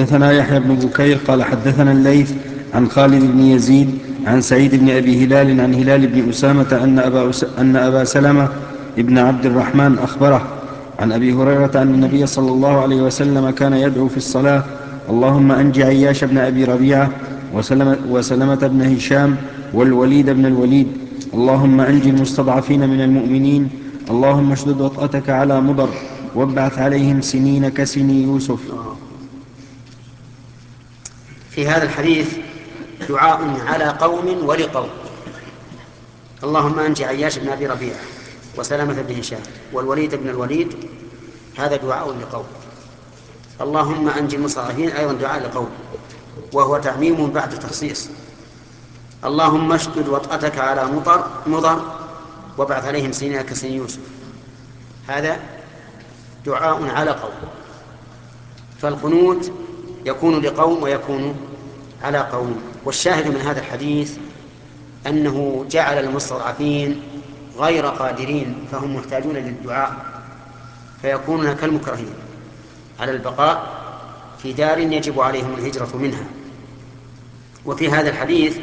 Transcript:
حدثنا يحيى بن بكير قال حدثنا الليث عن خالد بن يزيد عن سعيد بن أبي هلال عن هلال بن أسامة أن أبا سلمة ابن عبد الرحمن أخبره عن أبي هريرة أن النبي صلى الله عليه وسلم كان يدعو في الصلاة: اللهم أنج عياش بن أبي ربيعة وسلمة بن هشام والوليد بن الوليد، اللهم أنج المستضعفين من المؤمنين، اللهم اشدد وطأتك على مضر وابعث عليهم سنين كسني يوسف. في هذا الحديث دعاء على قوم ولقوم. اللهم أنج عياش بن أبي ربيعة وسلامة بن هشام والوليد بن الوليد، هذا دعاء لقوم. اللهم أنج المستضعفين أيضا دعاء لقوم، وهو تعميم بعد تخصيص. اللهم اشدد وطأتك على مضر وابعث عليهم سنين كسن يوسف، هذا دعاء على قوم. فالقنوت يكون لقوم ويكون على قوم. والشاهد من هذا الحديث أنه جعل المستضعفين غير قادرين، فهم محتاجون للدعاء، فيكونون كالمكرهين على البقاء في دار يجب عليهم الهجرة منها. وفي هذا الحديث